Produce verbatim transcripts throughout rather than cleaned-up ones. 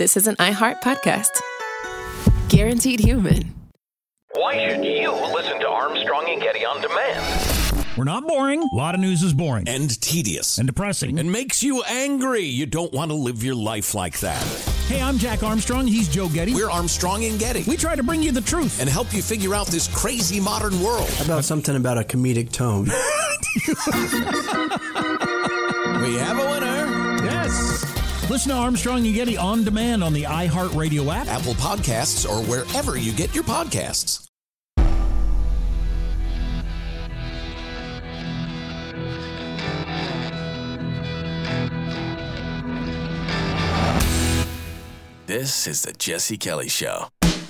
this is an iHeart podcast. Guaranteed human. Why should you listen to Armstrong and Getty on demand? We're not boring. A lot of news is boring. And tedious. And depressing. And makes you angry. You don't want to live your life like that. Hey, I'm Jack Armstrong. He's Joe Getty. We're Armstrong and Getty. We try to bring you the truth. And help you figure out this crazy modern world. How about something about a comedic tone? We have a winner. Yes. Listen to Armstrong and Getty on demand on the iHeartRadio app, Apple Podcasts, or wherever you get your podcasts. This is the Jesse Kelly Show.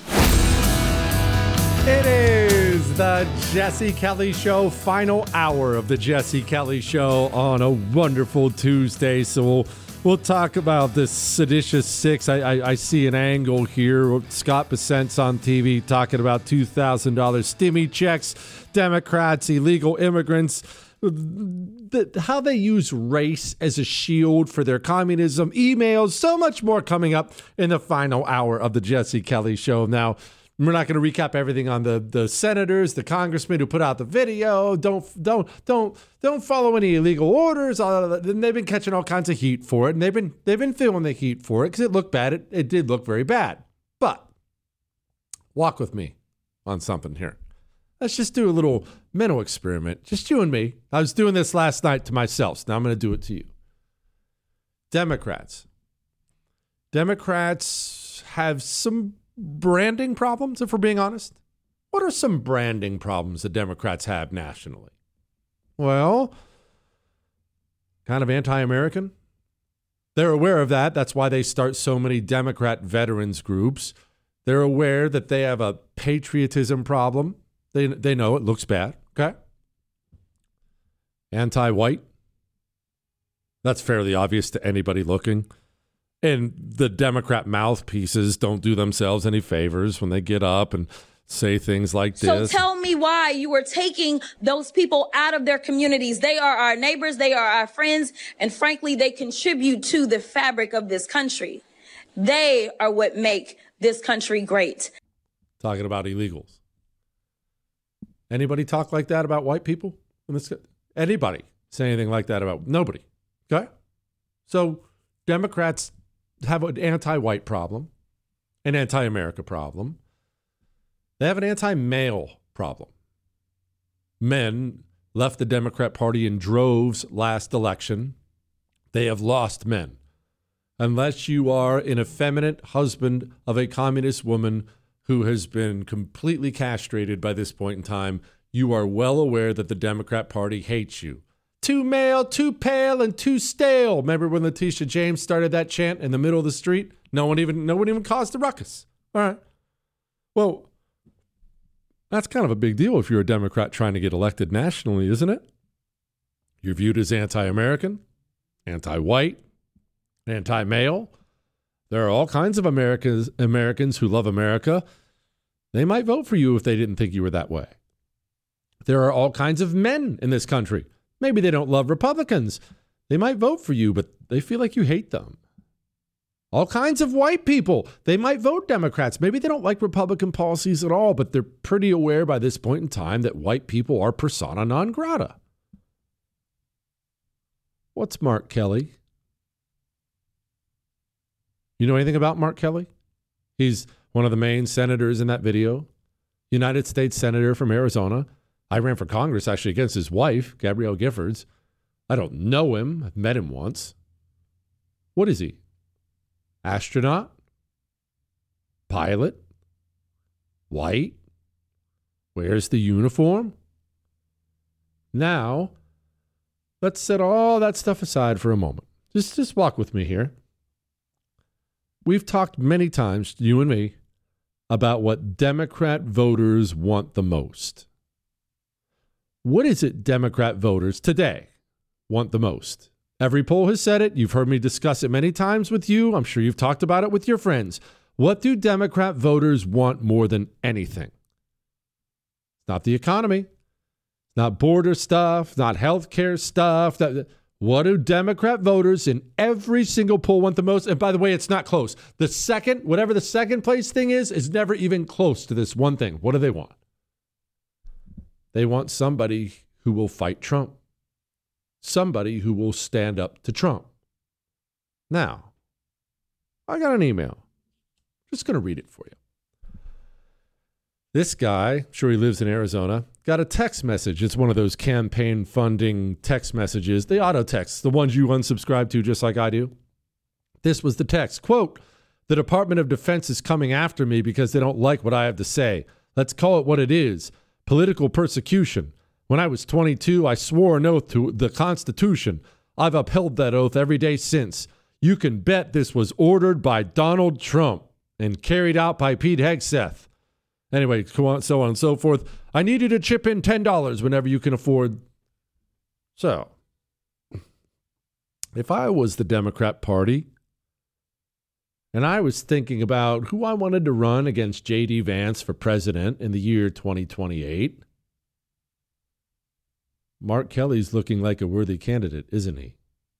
It is the Jesse Kelly Show, final hour of the Jesse Kelly Show on a wonderful Tuesday. So we'll, we'll talk about this seditious six. I, I, I see an angle here. Scott Bessent's on T V talking about two thousand dollars stimmy checks, Democrats, illegal immigrants, the, how they use race as a shield for their communism, emails, so much more coming up in the final hour of the Jesse Kelly Show. Now, we're not going to recap everything on the, the senators, the congressmen who put out the video. Don't don't don't don't follow any illegal orders. And they've been catching all kinds of heat for it, and they've been they've been feeling the heat for it because it looked bad. It, it did look very bad. But walk with me on something here. Let's just do a little mental experiment, just you and me. I was doing this last night to myself, so now I'm going to do it to you. Democrats. Democrats have some branding problems, if we're being honest. What are some branding problems the Democrats have nationally? Well, kind of anti-American. They're aware of that. That's why they start so many Democrat veterans groups. They're aware that they have a patriotism problem. They they know it looks bad, okay? Anti-white. That's fairly obvious to anybody looking. And the Democrat mouthpieces don't do themselves any favors when they get up and say things like this. So tell me why you are taking those people out of their communities. They are our neighbors. They are our friends. And frankly, they contribute to the fabric of this country. They are what make this country great. Talking about illegals. Anybody talk like that about white people? Anybody say anything like that about nobody? Okay? So Democrats have an anti-white problem, an anti-America problem. They have an anti-male problem. Men left the Democrat Party in droves last election. They have lost men. Unless you are an effeminate husband of a communist woman who has been completely castrated by this point in time, you are well aware that the Democrat Party hates you. Too male, too pale, and too stale. Remember when Letitia James started that chant in the middle of the street? No one even, no one even caused a ruckus. All right. Well, that's kind of a big deal if you're a Democrat trying to get elected nationally, isn't it? You're viewed as anti-American, anti-white, anti-male. There are all kinds of Americans, Americans who love America. They might vote for you if they didn't think you were that way. There are all kinds of men in this country. Maybe they don't love Republicans. They might vote for you, but they feel like you hate them. All kinds of white people. They might vote Democrats. Maybe they don't like Republican policies at all, but they're pretty aware by this point in time that white people are persona non grata. What's Mark Kelly? You know anything about Mark Kelly? He's one of the main senators in that video. United States Senator from Arizona. I ran for Congress actually against his wife, Gabrielle Giffords. I don't know him. I've met him once. What is he? Astronaut? Pilot? White? Wears the uniform? Now, let's set all that stuff aside for a moment. Just, just walk with me here. We've talked many times, you and me, about what Democrat voters want the most. What is it Democrat voters today want the most? Every poll has said it. You've heard me discuss it many times with you. I'm sure you've talked about it with your friends. What do Democrat voters want more than anything? It's not the economy. It's not border stuff. Not health care stuff. What do Democrat voters in every single poll want the most? And by the way, it's not close. The second, whatever the second place thing is, is never even close to this one thing. What do they want? They want somebody who will fight Trump. Somebody who will stand up to Trump. Now, I got an email. I'm just going to read it for you. This guy, I'm sure he lives in Arizona, got a text message. It's one of those campaign funding text messages, the auto texts, the ones you unsubscribe to just like I do. This was the text. Quote, "The Department of Defense is coming after me because they don't like what I have to say. Let's call it what it is. Political persecution. When I was twenty-two, I swore an oath to the Constitution. I've upheld that oath every day since. You can bet this was ordered by Donald Trump and carried out by Pete Hegseth. Anyway, so on and so forth. I need you to chip in ten dollars whenever you can afford." So, if I was the Democrat Party and I was thinking about who I wanted to run against J D Vance for president in the year twenty twenty-eight, Mark Kelly's looking like a worthy candidate, isn't he?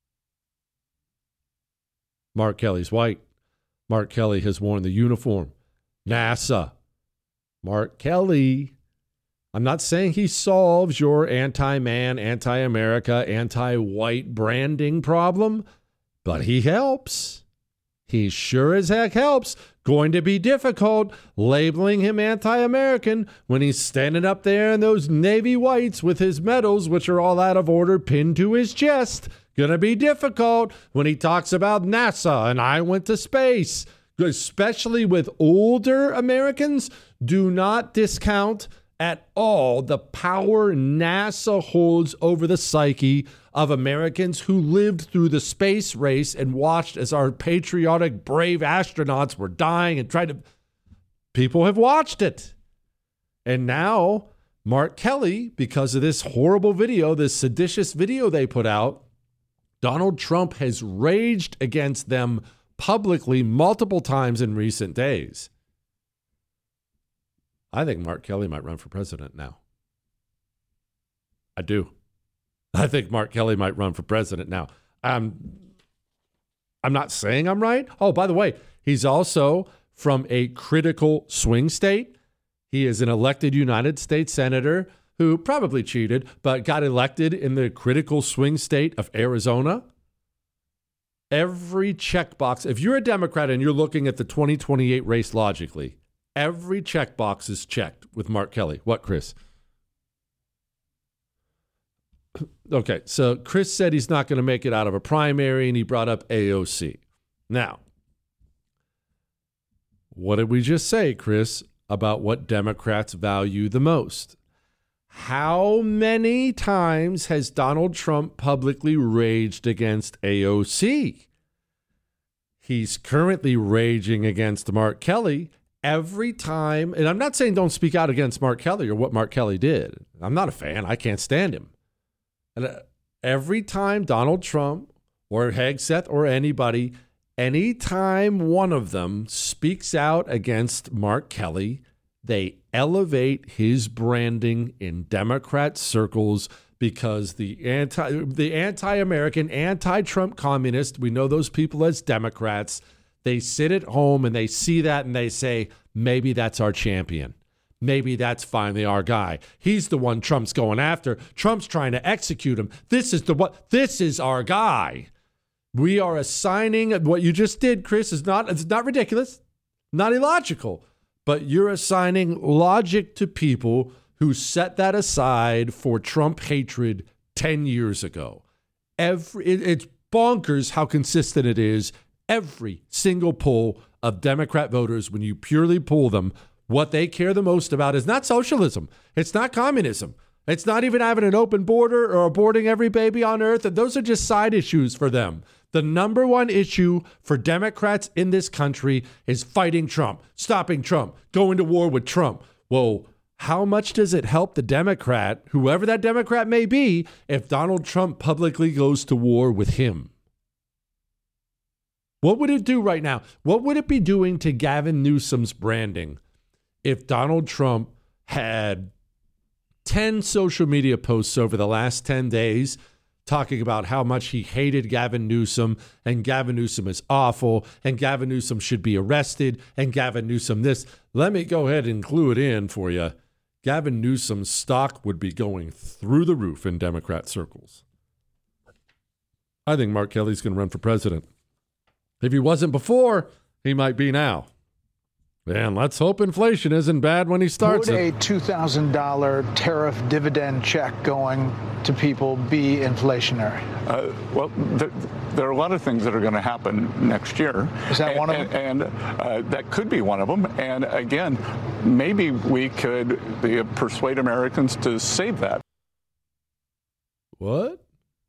Mark Kelly's white. Mark Kelly has worn the uniform. NASA. Mark Kelly. I'm not saying he solves your anti-man, anti-America, anti-white branding problem, but he helps. He sure as heck helps. Going to be difficult labeling him anti-American when he's standing up there in those navy whites with his medals, which are all out of order, pinned to his chest. Gonna be difficult when he talks about NASA and I went to space. Especially with older Americans, do not discount at all the power NASA holds over the psyche of Americans who lived through the space race and watched as our patriotic, brave astronauts were dying and tried to... People have watched it. And now, Mark Kelly, because of this horrible video, this seditious video they put out, Donald Trump has raged against them publicly multiple times in recent days. I think Mark Kelly might run for president now. I do. I think Mark Kelly might run for president now. I'm, I'm not saying I'm right. Oh, by the way, he's also from a critical swing state. He is an elected United States senator who probably cheated, but got elected in the critical swing state of Arizona. Every checkbox, if you're a Democrat and you're looking at the twenty twenty-eight race logically, every checkbox is checked with Mark Kelly. What, Chris? Okay, so Chris said he's not going to make it out of a primary, and he brought up A O C. Now, what did we just say, Chris, about what Democrats value the most? How many times has Donald Trump publicly raged against A O C? He's currently raging against Mark Kelly every time. And I'm not saying don't speak out against Mark Kelly or what Mark Kelly did. I'm not a fan. I can't stand him. And every time Donald Trump or Hegseth or anybody, anytime one of them speaks out against Mark Kelly, they elevate his branding in Democrat circles because the anti the anti-American, anti-Trump communist, we know those people as Democrats, they sit at home and they see that and they say, maybe that's our champion. Maybe that's finally our guy. He's the one Trump's going after. Trump's trying to execute him. This is the what this is our guy. We are assigning what you just did, Chris, is not it's not ridiculous, not illogical. But you're assigning logic to people who set that aside for Trump hatred ten years ago. Every it, it's bonkers how consistent it is. Every single poll of Democrat voters, when you purely poll them, what they care the most about is not socialism. It's not communism. It's not even having an open border or aborting every baby on earth. And those are just side issues for them. The number one issue for Democrats in this country is fighting Trump, stopping Trump, going to war with Trump. Well, how much does it help the Democrat, whoever that Democrat may be, if Donald Trump publicly goes to war with him? What would it do right now? What would it be doing to Gavin Newsom's branding if Donald Trump had ten social media posts over the last ten days talking about how much he hated Gavin Newsom, and Gavin Newsom is awful, and Gavin Newsom should be arrested, and Gavin Newsom this. Let me go ahead and clue it in for you. Gavin Newsom's stock would be going through the roof in Democrat circles. I think Mark Kelly's going to run for president. If he wasn't before, he might be now. And let's hope inflation isn't bad when he starts Would it. a two thousand dollars tariff dividend check going to people be inflationary? Uh, well, th- there are a lot of things that are going to happen next year. Is that and, one of them? And, and uh, that could be one of them. And again, maybe we could uh, persuade Americans to save that. What?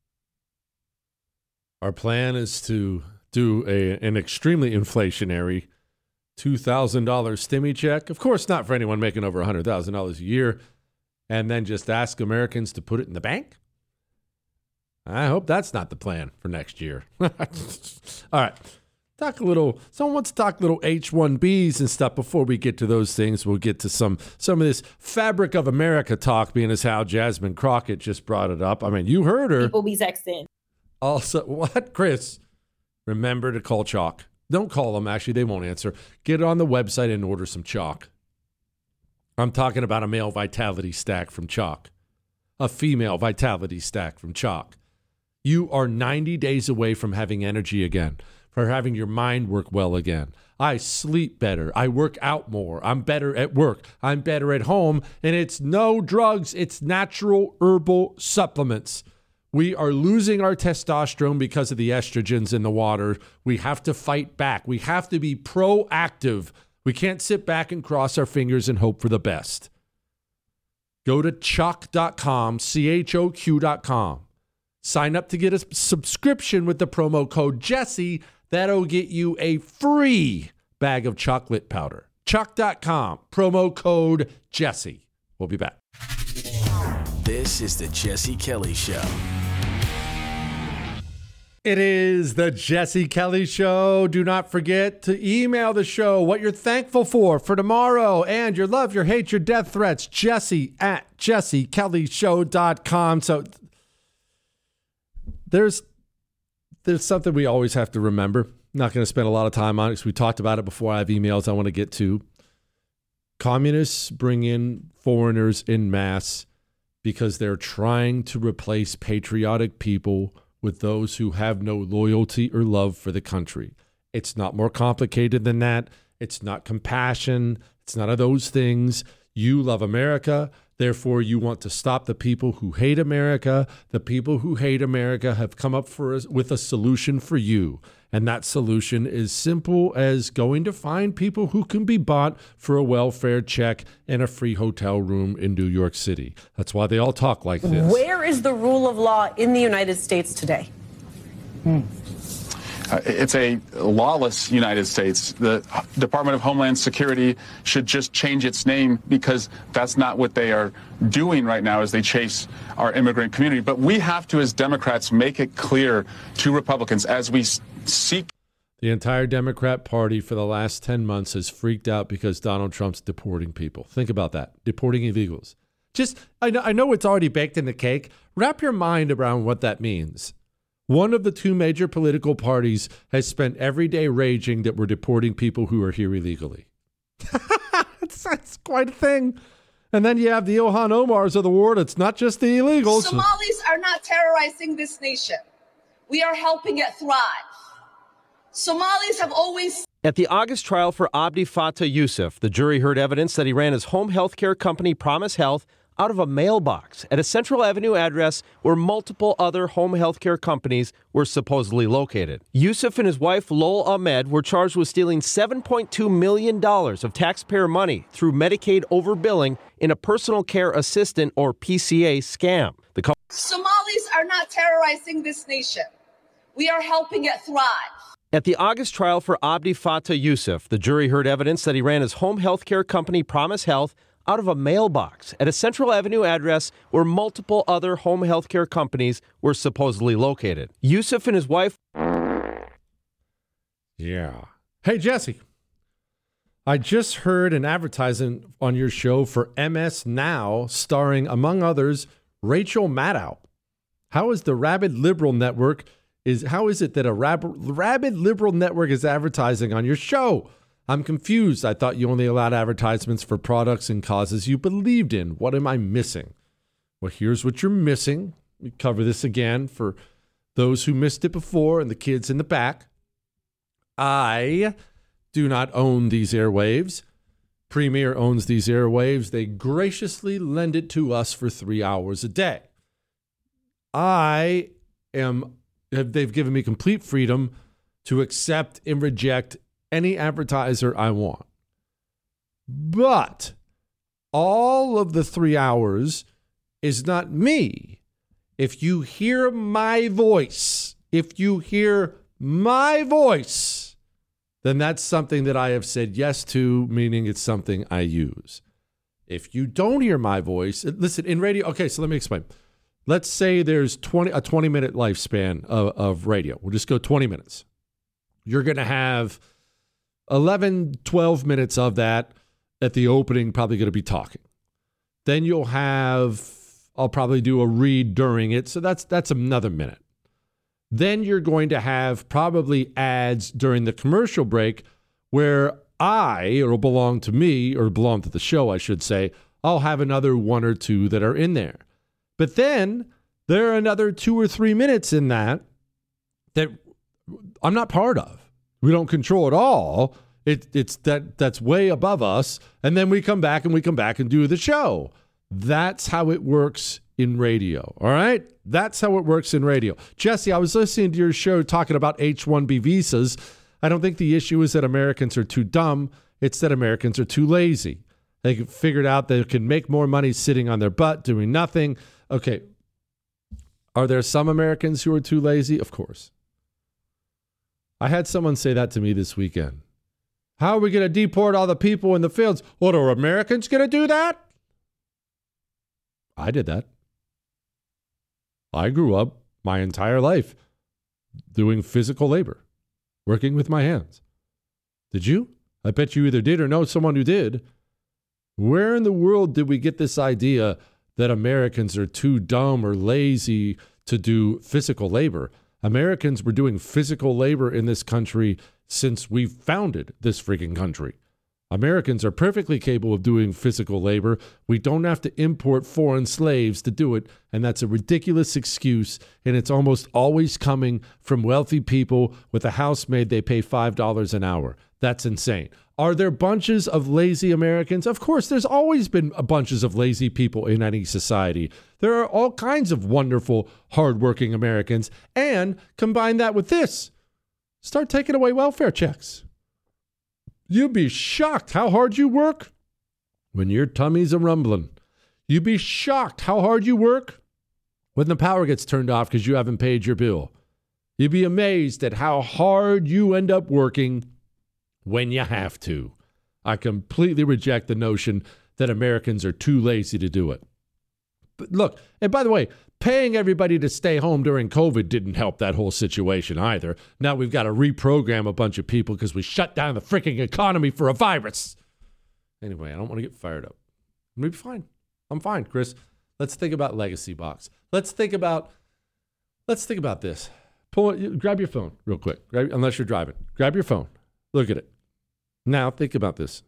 Our plan is to do a, an extremely inflationary two thousand dollars stimmy check. Of course, not for anyone making over one hundred thousand dollars a year, and then just ask Americans to put it in the bank. I hope that's not the plan for next year. All right. Talk a little, someone wants to talk little H one Bs and stuff. Before we get to those things, we'll get to some some of this fabric of America talk, being as how Jasmine Crockett just brought it up. I mean, you heard her. People be texting. Also, what, Chris? Remember to call Chalk. Don't call them. Actually, they won't answer. Get on the website and order some Chalk. I'm talking about a male vitality stack from Chalk, a female vitality stack from Chalk. You are ninety days away from having energy again, for having your mind work well again. I sleep better. I work out more. I'm better at work. I'm better at home. And it's no drugs. It's natural herbal supplements. We are losing our testosterone because of the estrogens in the water. We have to fight back. We have to be proactive. We can't sit back and cross our fingers and hope for the best. Go to choq dot com, C H O Q dot com. Sign up to get a subscription with the promo code Jesse. That'll get you a free bag of chocolate powder. choq dot com, promo code Jesse. We'll be back. This is the Jesse Kelly Show. It is the Jesse Kelly Show. Do not forget to email the show what you're thankful for for tomorrow and your love, your hate, your death threats. Jesse at jesse kelly show dot com. So there's there's something we always have to remember. I'm not going to spend a lot of time on it because we talked about it before. I have emails I want to get to. Communists bring in foreigners en masse because they're trying to replace patriotic people with those who have no loyalty or love for the country. It's not more complicated than that. It's not compassion. It's none of those things. You love America. Therefore, you want to stop the people who hate America. The people who hate America have come up for us with a solution for you. And that solution is simple as going to find people who can be bought for a welfare check and a free hotel room in New York City. That's why they all talk like this. Where is the rule of law in the United States today? Hmm. Uh, it's a lawless United States. The Department of Homeland Security should just change its name because that's not what they are doing right now as they chase our immigrant community. But we have to, as Democrats, make it clear to Republicans as we seek. The entire Democrat Party for the last ten months has freaked out because Donald Trump's deporting people. Think about that. Deporting illegals. Just, I know, I know it's already baked in the cake. Wrap your mind around what that means. One of the two major political parties has spent every day raging that we're deporting people who are here illegally. that's, that's quite a thing. And then you have the Ilhan Omars of the world. It's not just the illegals. Somalis are not terrorizing this nation. We are helping it thrive. Somalis have always... At the August trial for Abdi Fattah Yusuf, the jury heard evidence that he ran his home health care company, Promise Health, out of a mailbox at a Central Avenue address where multiple other home health care companies were supposedly located. Yusuf and his wife, Lol Ahmed, were charged with stealing seven point two million dollars of taxpayer money through Medicaid overbilling in a personal care assistant, or P C A, scam. The co- Somalis are not terrorizing this nation. We are helping it thrive. At the August trial for Abdi Fattah Yusuf, the jury heard evidence that he ran his home health care company, Promise Health, out of a mailbox at a Central Avenue address where multiple other home health care companies were supposedly located. Yusuf and his wife... Yeah. Hey, Jesse. I just heard an advertisement on your show for M S Now starring, among others, Rachel Maddow. How is the rabid liberal network is how is it that a rab, rabid liberal network is advertising on your show? I'm confused. I thought you only allowed advertisements for products and causes you believed in. What am I missing? Well, here's what you're missing. We cover this again for those who missed it before and the kids in the back. I do not own these airwaves. Premier owns these airwaves. They graciously lend it to us for three hours a day. I am, they've given me complete freedom to accept and reject any advertiser I want. But all of the three hours is not me. If you hear my voice, if you hear my voice, then that's something that I have said yes to, meaning it's something I use. If you don't hear my voice, listen, in radio, okay, so let me explain. Let's say there's twenty a twenty-minute lifespan of, of radio. We'll just go twenty minutes. You're going to have eleven, twelve minutes of that at the opening, probably going to be talking. Then you'll have, I'll probably do a read during it, so that's that's another minute. Then you're going to have probably ads during the commercial break where I, or it'll belong to me, or belong to the show, I should say, I'll have another one or two that are in there. But then there are another two or three minutes in that that I'm not part of. We don't control it all. It, it's that that's way above us. And then we come back and we come back and do the show. That's how it works in radio. All right? That's how it works in radio. Jesse, I was listening to your show talking about H one B visas. I don't think the issue is that Americans are too dumb. It's that Americans are too lazy. They figured out they can make more money sitting on their butt doing nothing. Okay. Are there some Americans who are too lazy? Of course. I had someone say that to me this weekend. How are we going to deport all the people in the fields? What, are Americans going to do that? I did that. I grew up my entire life doing physical labor, working with my hands. Did you? I bet you either did or know someone who did. Where in the world did we get this idea that Americans are too dumb or lazy to do physical labor? Americans were doing physical labor in this country since we founded this freaking country. Americans are perfectly capable of doing physical labor. We don't have to import foreign slaves to do it, and that's a ridiculous excuse, and it's almost always coming from wealthy people with a housemaid they pay five dollars an hour. That's insane. Are there bunches of lazy Americans? Of course, there's always been bunches of lazy people in any society. There are all kinds of wonderful, hardworking Americans, and combine that with this. Start taking away welfare checks. You'd be shocked how hard you work when your tummy's a rumbling. You'd be shocked how hard you work when the power gets turned off because you haven't paid your bill. You'd be amazed at how hard you end up working when you have to. I completely reject the notion that Americans are too lazy to do it. But look, and by the way, paying everybody to stay home during COVID didn't help that whole situation either. Now we've got to reprogram a bunch of people because we shut down the freaking economy for a virus. Anyway, I don't want to get fired up. I'm going to be fine. I'm fine, Chris. Let's think about Legacy Box. Let's think about, let's think about this. Pull it, grab your phone real quick, grab, unless you're driving. Grab your phone. Look at it. Now think about this.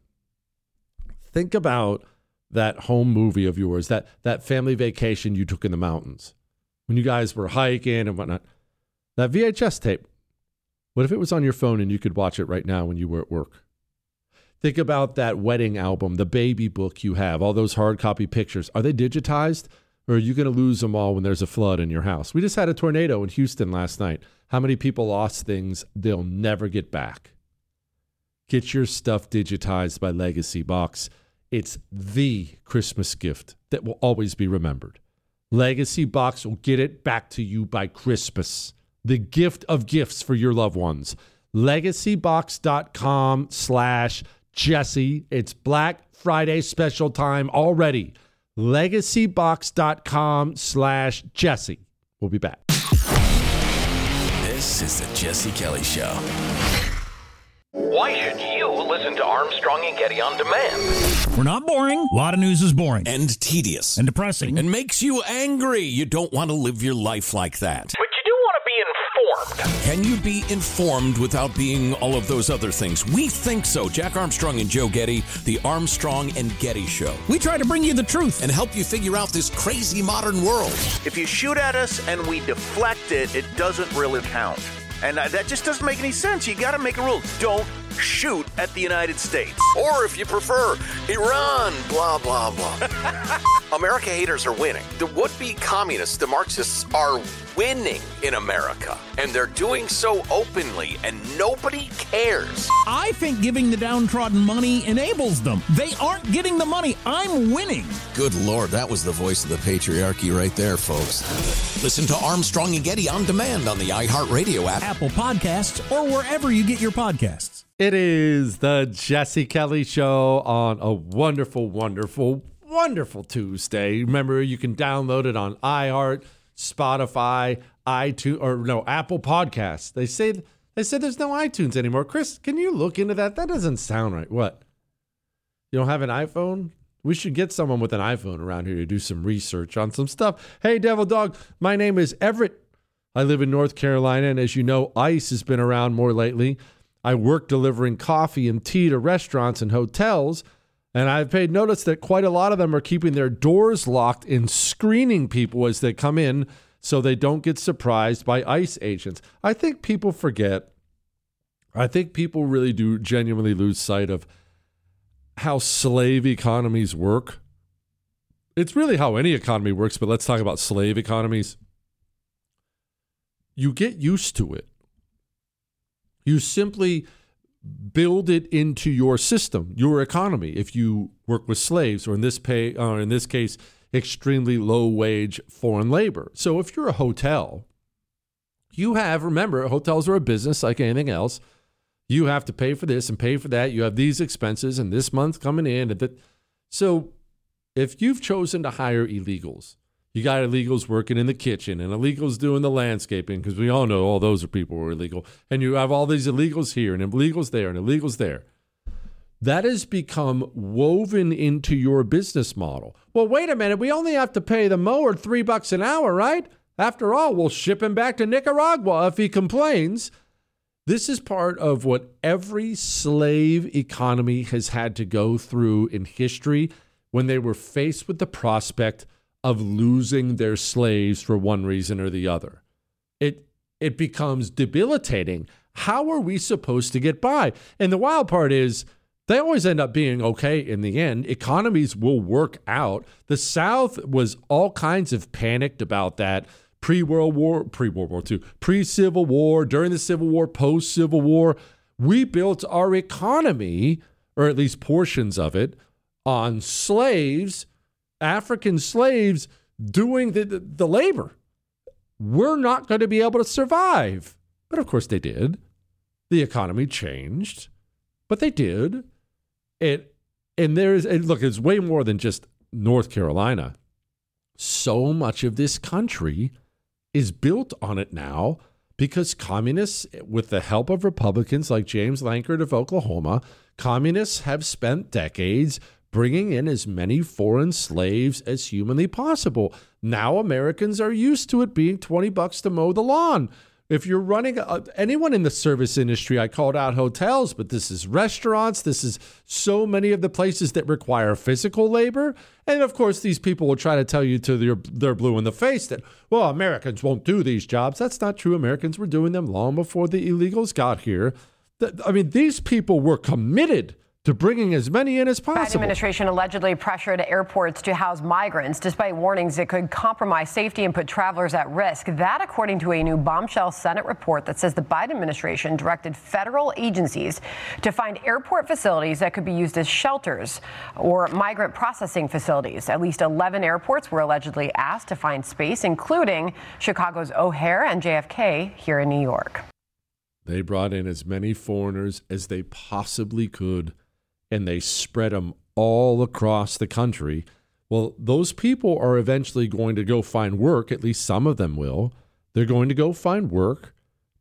Think about that home movie of yours, that that family vacation you took in the mountains when you guys were hiking and whatnot. That V H S tape. What if it was on your phone and you could watch it right now when you were at work? Think about that wedding album, the baby book you have, all those hard copy pictures. Are they digitized, or are you going to lose them all when there's a flood in your house? We just had a tornado in Houston last night. How many people lost things they'll never get back? Get your stuff digitized by Legacy Box. It's the Christmas gift that will always be remembered. Legacy Box will get it back to you by Christmas. The gift of gifts for your loved ones. LegacyBox.com slash Jesse. It's Black Friday special time already. LegacyBox.com slash Jesse. We'll be back. This is the Jesse Kelly Show. Why should you listen to Armstrong and Getty on demand? We're not boring. A lot of news is boring. And tedious. And depressing. And makes you angry. You don't want to live your life like that. But you do want to be informed. Can you be informed without being all of those other things? We think so. Jack Armstrong and Joe Getty, the Armstrong and Getty Show. We try to bring you the truth. And help you figure out this crazy modern world. If you shoot at us and we deflect it, it doesn't really count. And that just doesn't make any sense. You got to make a rule. Don't shoot at the United States. Or if you prefer, Iran, blah, blah, blah. America haters are winning. The would-be communists, the Marxists, are winning in America. And they're doing so openly, and nobody cares. I think giving the downtrodden money enables them. They aren't getting the money. I'm winning. Good Lord, that was the voice of the patriarchy right there, folks. Listen to Armstrong and Getty on demand on the iHeartRadio app, Apple Podcasts, or wherever you get your podcasts. It is the Jesse Kelly Show on a wonderful, wonderful, wonderful Tuesday. Remember, you can download it on iHeart, Spotify, iTunes, or no, Apple Podcasts. They say they said there's no iTunes anymore. Chris, can you look into that? That doesn't sound right. What? You don't have an iPhone? We should get someone with an iPhone around here to do some research on some stuff. Hey, Devil Dog, my name is Everett. I live in North Carolina, and as you know, ICE has been around more lately. I work delivering coffee and tea to restaurants and hotels, and I've paid notice that quite a lot of them are keeping their doors locked and screening people as they come in so they don't get surprised by ICE agents. I think people forget. I think people really do genuinely lose sight of how slave economies work. It's really how any economy works, but let's talk about slave economies. You get used to it. You simply build it into your system, your economy. If you work with slaves, or in this pay, or in this case, extremely low-wage foreign labor. So if you're a hotel, you have, remember, hotels are a business like anything else. You have to pay for this and pay for that. You have these expenses, and this month coming in. And that. So if you've chosen to hire illegals, you got illegals working in the kitchen and illegals doing the landscaping, because we all know all those are people who are illegal. And you have all these illegals here and illegals there and illegals there. That has become woven into your business model. Well, wait a minute. We only have to pay the mower three bucks an hour, right? After all, we'll ship him back to Nicaragua if he complains. This is part of what every slave economy has had to go through in history when they were faced with the prospect of losing their slaves for one reason or the other. It it becomes debilitating. How are we supposed to get by? And the wild part is they always end up being okay in the end. Economies will work out. The South was all kinds of panicked about that pre-World War, pre-World War Two, pre-Civil War, during the Civil War, post-Civil War. We built our economy, or at least portions of it, on slaves, African slaves doing the, the, the labor. We're not going to be able to survive. But of course they did. The economy changed, but they did. It, and there's, and look, it's way more than just North Carolina. So much of this country is built on it now because communists, with the help of Republicans like James Lankford of Oklahoma, communists have spent decades bringing in as many foreign slaves as humanly possible. Now Americans are used to it being twenty bucks to mow the lawn. If you're running, uh, anyone in the service industry, I called out hotels, but this is restaurants. This is so many of the places that require physical labor. And of course, these people will try to tell you to their, their blue in the face that, well, Americans won't do these jobs. That's not true. Americans were doing them long before the illegals got here. I mean, these people were committed to bringing as many in as possible. The administration allegedly pressured airports to house migrants, despite warnings it could compromise safety and put travelers at risk. That, according to a new bombshell Senate report that says the Biden administration directed federal agencies to find airport facilities that could be used as shelters or migrant processing facilities. At least eleven airports were allegedly asked to find space, including Chicago's O'Hare and J F K here in New York. They brought in as many foreigners as they possibly could, and they spread them all across the country. Well, those people are eventually going to go find work. At least some of them will. They're going to go find work.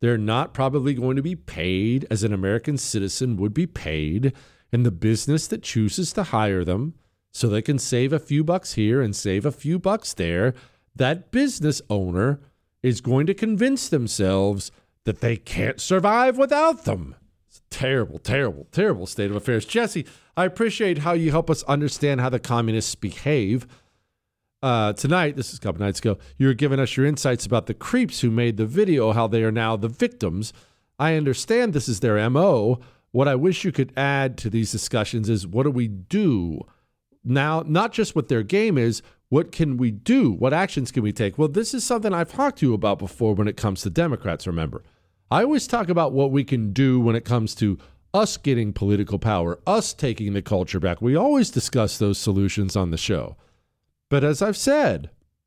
They're not probably going to be paid as an American citizen would be paid, and the business that chooses to hire them so they can save a few bucks here and save a few bucks there, that business owner is going to convince themselves that they can't survive without them. It's a terrible, terrible, terrible state of affairs. Jesse, I appreciate how you help us understand how the communists behave. Uh, tonight, this is a couple nights ago, you were giving us your insights about the creeps who made the video, how they are now the victims. I understand this is their M O. What I wish you could add to these discussions is, what do we do now? Not just what their game is, what can we do? What actions can we take? Well, this is something I've talked to you about before when it comes to Democrats, remember. I always talk about what we can do when it comes to us getting political power, us taking the culture back. We always discuss those solutions on the show. But as I've said,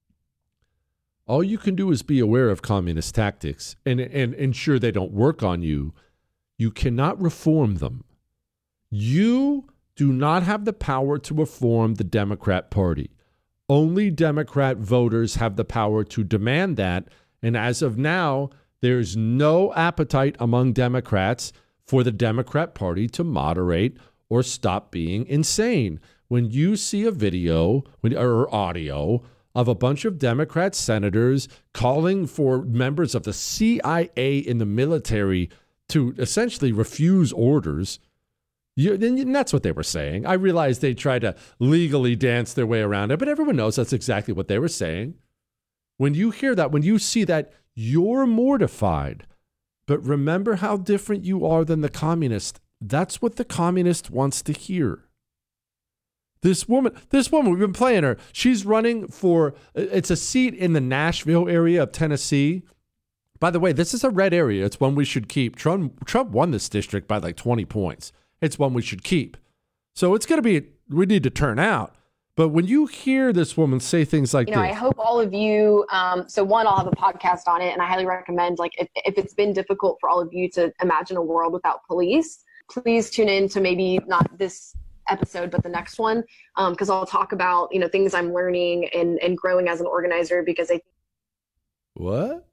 all you can do is be aware of communist tactics and, and ensure they don't work on you. You cannot reform them. You do not have the power to reform the Democrat Party. Only Democrat voters have the power to demand that. And as of now, there's no appetite among Democrats for the Democrat Party to moderate or stop being insane. When you see a video or audio of a bunch of Democrat senators calling for members of the C I A in the military to essentially refuse orders, you, and that's what they were saying. I realize they tried to legally dance their way around it, but everyone knows that's exactly what they were saying. When you hear that, when you see that, you're mortified. But remember how different you are than the communist. That's what the communist wants to hear. This woman, this woman, we've been playing her. She's running for, it's a seat in the Nashville area of Tennessee. By the way, this is a red area. It's one we should keep. Trump, Trump won this district by like twenty points. It's one we should keep. So it's going to be, we need to turn out. But when you hear this woman say things like you know, this. I hope all of you, um, so one, I'll have a podcast on it, and I highly recommend, like, if, if it's been difficult for all of you to imagine a world without police, please tune in to maybe not this episode, but the next one, because um, I'll talk about, you know, things I'm learning and, and growing as an organizer, because I What?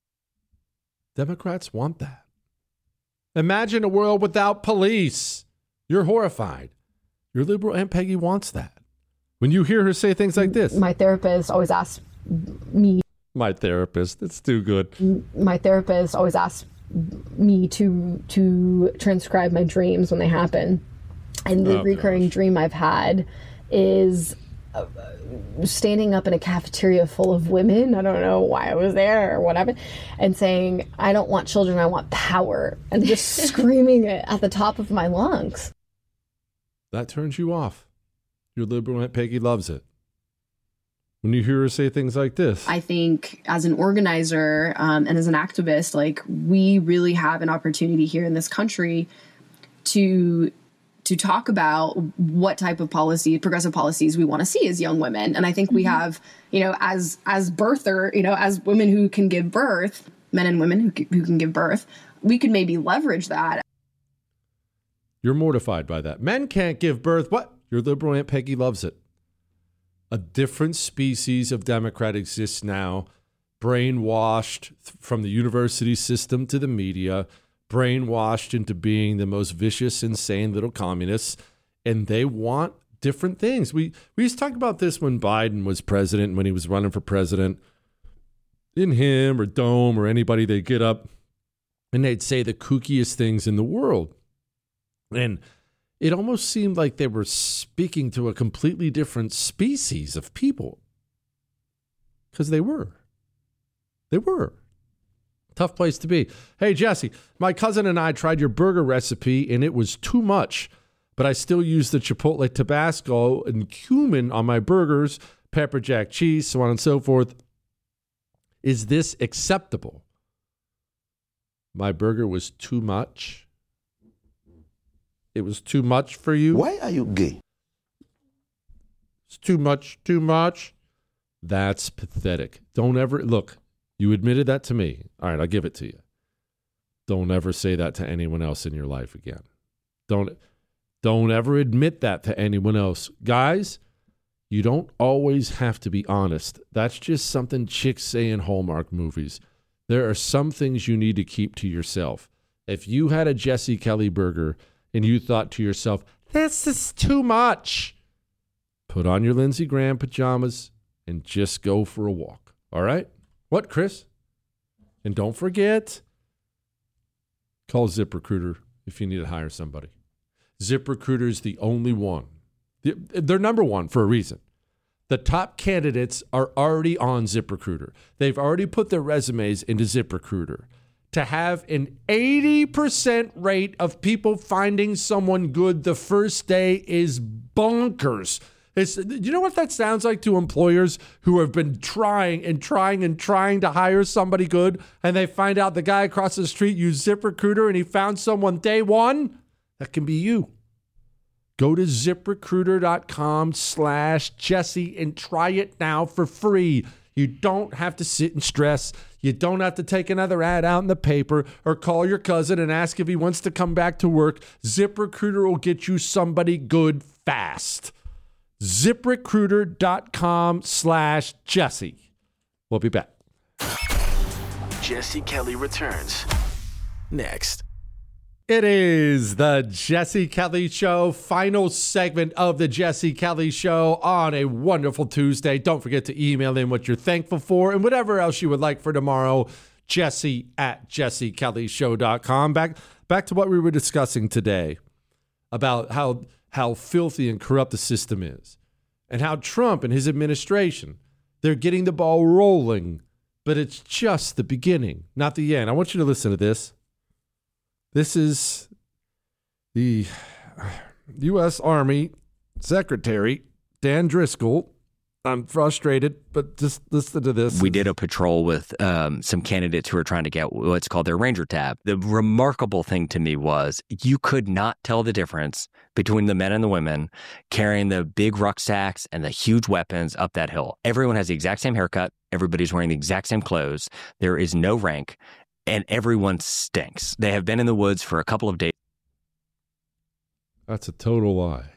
Democrats want that. Imagine a world without police. You're horrified. Your liberal Aunt Peggy wants that. When you hear her say things like this. My therapist always asks me. My therapist. It's too good. My therapist always asks me to to transcribe my dreams when they happen. And the oh, recurring gosh. dream I've had is uh, standing up in a cafeteria full of women. I don't know why I was there or whatever. And saying, I don't want children, I want power. And just screaming it at the top of my lungs. That turns you off. Your liberal Aunt Peggy loves it. When you hear her say things like this. I think as an organizer um, and as an activist, like, we really have an opportunity here in this country to to talk about what type of policy, progressive policies we want to see as young women. And I think mm-hmm. we have, you know, as as birther, you know, as women who can give birth, men and women who, who can give birth, we could maybe leverage that. You're mortified by that. Men can't give birth. What? Your liberal Aunt Peggy loves it. A different species of Democrat exists now, brainwashed th- from the university system to the media, brainwashed into being the most vicious, insane little communists, and they want different things. We we used to talk about this when Biden was president, when he was running for president. In him or Dome or anybody, they'd get up and they'd say the kookiest things in the world. And it almost seemed like they were speaking to a completely different species of people. Because they were. They were. Tough place to be. Hey, Jesse, my cousin and I tried your burger recipe, and it was too much. But I still use the Chipotle Tabasco and cumin on my burgers, pepper jack cheese, so on and so forth. Is this acceptable? My burger was too much. It was too much for you? Why are you gay? It's too much, too much. That's pathetic. Don't ever, look, you admitted that to me. All right, I'll give it to you. Don't ever say that to anyone else in your life again. Don't, don't ever admit that to anyone else. Guys, you don't always have to be honest. That's just something chicks say in Hallmark movies. There are some things you need to keep to yourself. If you had a Jesse Kelly burger and you thought to yourself, this is too much, put on your Lindsey Graham pajamas and just go for a walk. All right? What, Chris? And don't forget, call ZipRecruiter if you need to hire somebody. ZipRecruiter is the only one. They're number one for a reason. The top candidates are already on ZipRecruiter. They've already put their resumes into ZipRecruiter. To have an eighty percent rate of people finding someone good the first day is bonkers. It's, you know what that sounds like to employers who have been trying and trying and trying to hire somebody good, and they find out the guy across the street used ZipRecruiter and he found someone day one? That can be you. Go to ZipRecruiter.com slash Jesse and try it now for free. You don't have to sit and stress. You don't have to take another ad out in the paper or call your cousin and ask if he wants to come back to work. ZipRecruiter will get you somebody good fast. ZipRecruiter.com slash Jesse. We'll be back. Jesse Kelly returns next. It is the Jesse Kelly Show, final segment of the Jesse Kelly Show on a wonderful Tuesday. Don't forget to email in what you're thankful for and whatever else you would like for tomorrow, Jesse at jesse kelly show dot com. Back, back to what we were discussing today about how, how filthy and corrupt the system is and how Trump and his administration, they're getting the ball rolling, but it's just the beginning, not the end. I want you to listen to this. This is the U S Army Secretary, Dan Driscoll. I'm frustrated, but just listen to this. We did a patrol with um, some candidates who were trying to get what's called their Ranger tab. The remarkable thing to me was you could not tell the difference between the men and the women carrying the big rucksacks and the huge weapons up that hill. Everyone has the exact same haircut. Everybody's wearing the exact same clothes. There is no rank. And everyone stinks. They have been in the woods for a couple of days. That's a total lie.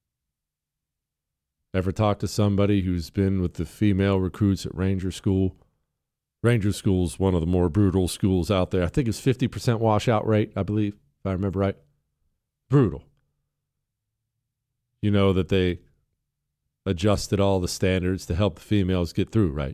Ever talk to somebody who's been with the female recruits at Ranger School? Ranger School is one of the more brutal schools out there. I think it's fifty percent washout rate, I believe, if I remember right. Brutal. You know that they adjusted all the standards to help the females get through, right?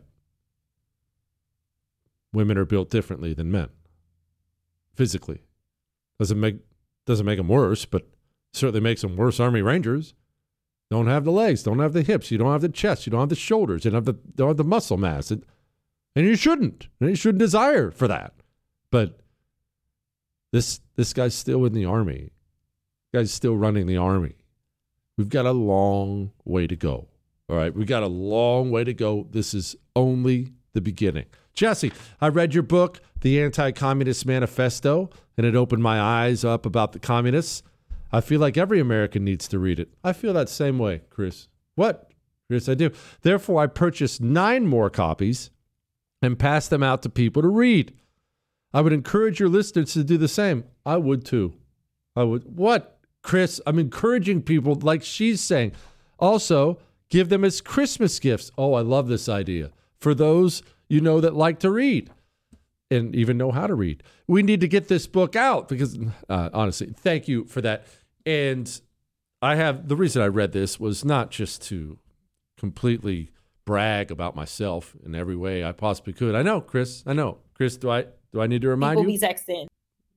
Women are built differently than men, physically. Doesn't make doesn't make them worse, but certainly makes them worse Army Rangers. Don't have the legs, don't have the hips, you don't have the chest, you don't have the shoulders, you don't have the, don't have the muscle mass. And, and you shouldn't. And you shouldn't desire for that. But this this guy's still in the Army. This guy's still running the Army. We've got a long way to go. All right, we've got a long way to go. This is only the beginning. Jesse, I read your book, The Anti-Communist Manifesto, and it opened my eyes up about the communists. I feel like every American needs to read it. I feel that same way, Chris. What? Chris, I do. Therefore, I purchased nine more copies and passed them out to people to read. I would encourage your listeners to do the same. I would too. I would. What, Chris? I'm encouraging people like she's saying. Also, give them as Christmas gifts. Oh, I love this idea. For those you know that like to read and even know how to read. We need to get this book out because, uh, honestly, thank you for that. And I have, the reason I read this was not just to completely brag about myself in every way I possibly could. I know, Chris, I know. Chris, do I do I need to remind People you? be texting.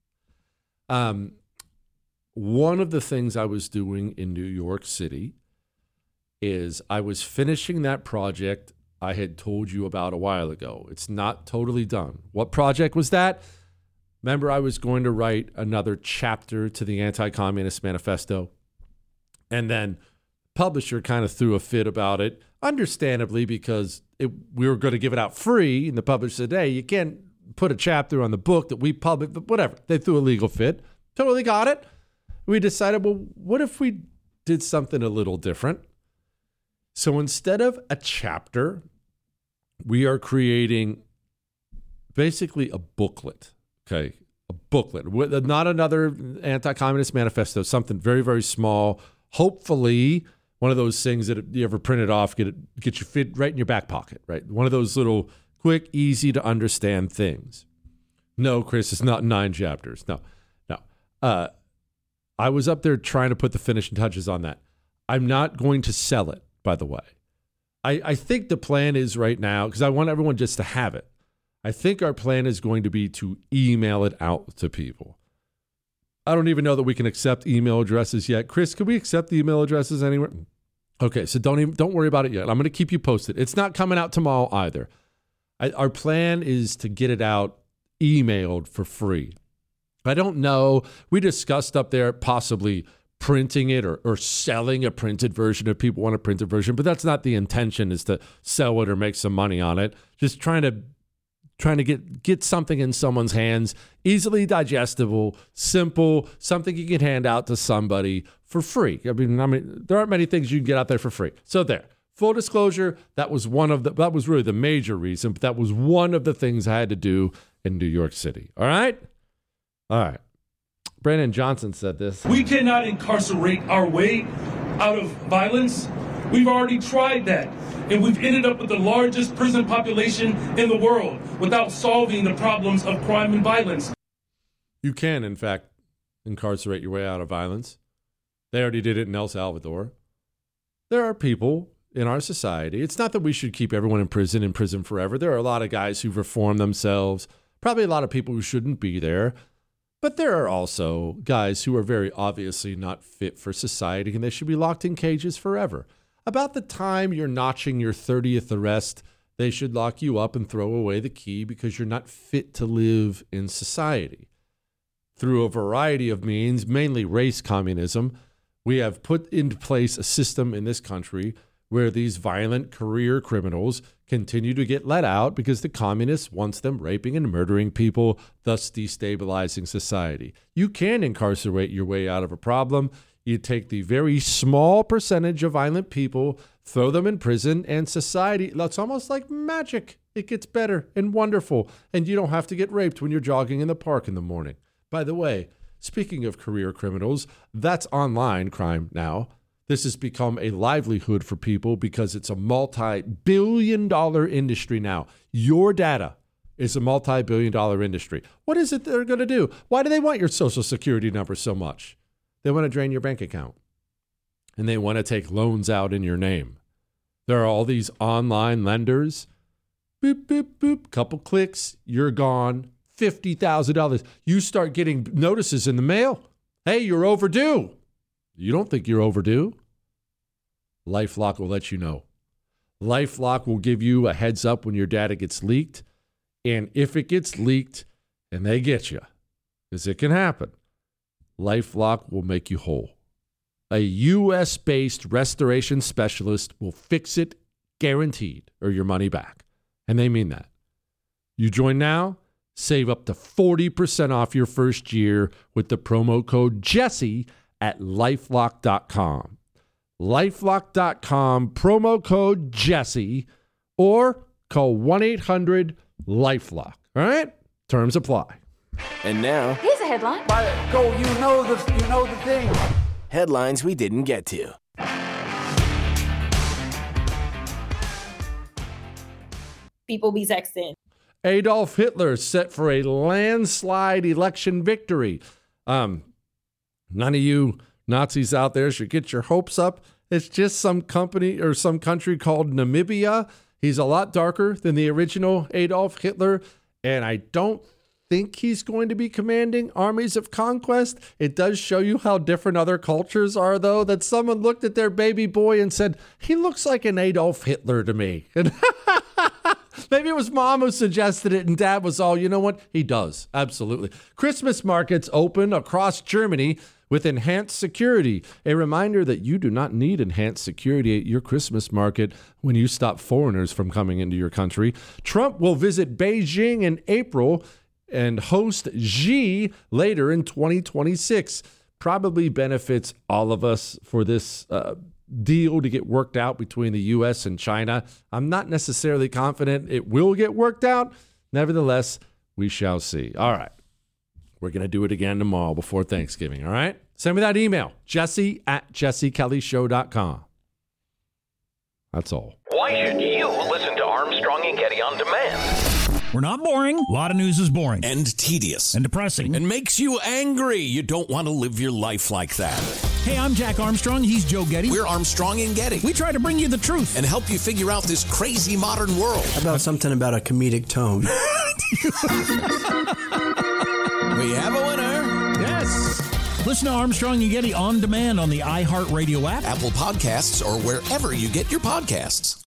Um, one of the things I was doing in New York City is I was finishing that project I had told you about a while ago. It's not totally done. What project was that? Remember, I was going to write another chapter to the Anti-Communist Manifesto, and then publisher kind of threw a fit about it, understandably, because it, we were going to give it out free, and the publisher said, hey, you can't put a chapter on the book that we published, but whatever. They threw a legal fit. Totally got it. We decided, well, what if we did something a little different? So instead of a chapter, we are creating basically a booklet, okay? A booklet, not another Anti-Communist Manifesto, something very, very small. Hopefully, one of those things that you ever print it off, get it, get you fit right in your back pocket, right? One of those little quick, easy to understand things. No, Chris, it's not nine chapters. No, no. Uh, I was up there trying to put the finishing touches on that. I'm not going to sell it, by the way. I, I think the plan is right now, because I want everyone just to have it. I think our plan is going to be to email it out to people. I don't even know that we can accept email addresses yet. Chris, can we accept the email addresses anywhere? Okay, so don't even don't worry about it yet. I'm going to keep you posted. It's not coming out tomorrow either. I, our plan is to get it out emailed for free. I don't know. We discussed up there possibly printing it or, or selling a printed version if people want a printed version, but that's not the intention, is to sell it or make some money on it. Just trying to trying to get, get something in someone's hands, easily digestible, simple, something you can hand out to somebody for free. I mean, I mean, there aren't many things you can get out there for free. So there. Full disclosure, that was one of the, that was really the major reason, but that was one of the things I had to do in New York City. All right? All right. Brandon Johnson said this. We cannot incarcerate our way out of violence. We've already tried that, and we've ended up with the largest prison population in the world without solving the problems of crime and violence. You can, in fact, incarcerate your way out of violence. They already did it in El Salvador. There are people in our society. It's not that we should keep everyone in prison, in prison forever. There are a lot of guys who've reformed themselves, probably a lot of people who shouldn't be there. But there are also guys who are very obviously not fit for society, and they should be locked in cages forever. About the time you're notching your thirtieth arrest, they should lock you up and throw away the key because you're not fit to live in society. Through a variety of means, mainly race communism, we have put into place a system in this country where these violent career criminals continue to get let out because the communists wants them raping and murdering people, thus destabilizing society. You can incarcerate your way out of a problem. You take the very small percentage of violent people, throw them in prison, and society, it's almost like magic. It gets better and wonderful, and you don't have to get raped when you're jogging in the park in the morning. By the way, speaking of career criminals, that's online crime now. This has become a livelihood for people because it's a multi-billion dollar industry now. Your data is a multi-billion dollar industry. What is it they're going to do? Why do they want your social security number so much? They want to drain your bank account, and they want to take loans out in your name. There are all these online lenders. Boop, boop, boop. Couple clicks, you're gone. fifty thousand dollars. You start getting notices in the mail. Hey, you're overdue. You don't think you're overdue? LifeLock will let you know. LifeLock will give you a heads up when your data gets leaked. And if it gets leaked and they get you, because it can happen, LifeLock will make you whole. A U S-based restoration specialist will fix it, guaranteed, or your money back. And they mean that. You join now, save up to forty percent off your first year with the promo code Jesse at lifelock dot com. lifelock dot com, promo code Jesse, or call one eight hundred LifeLock. All right? Terms apply. And now, here's a headline. Go, you know the, you know the thing. Headlines we didn't get to. People be sexting. Adolf Hitler set for a landslide election victory. Um, none of you Nazis out there should get your hopes up. It's just some company or some country called Namibia. He's a lot darker than the original Adolf Hitler, and I don't think he's going to be commanding armies of conquest. It does show you how different other cultures are, though, that someone looked at their baby boy and said, he looks like an Adolf Hitler to me. And maybe it was mom who suggested it, and dad was all, you know what? He does. Absolutely. Christmas markets open across Germany with enhanced security. A reminder that you do not need enhanced security at your Christmas market when you stop foreigners from coming into your country. Trump will visit Beijing in April and host Xi later in twenty twenty-six. Probably benefits all of us for this uh, deal to get worked out between the U S and China. I'm not necessarily confident it will get worked out. Nevertheless, we shall see. All right. We're going to do it again tomorrow before Thanksgiving, all right? Send me that email, jesse at jesse kelly show dot com. That's all. Why should you listen to Armstrong and Getty on demand? We're not boring. A lot of news is boring. And tedious. And depressing. And makes you angry. You don't want to live your life like that. Hey, I'm Jack Armstrong. He's Joe Getty. We're Armstrong and Getty. We try to bring you the truth. And help you figure out this crazy modern world. How about something about a comedic tone? We have a winner. Yes. Listen to Armstrong and Getty on demand on the iHeartRadio app, Apple Podcasts, or wherever you get your podcasts.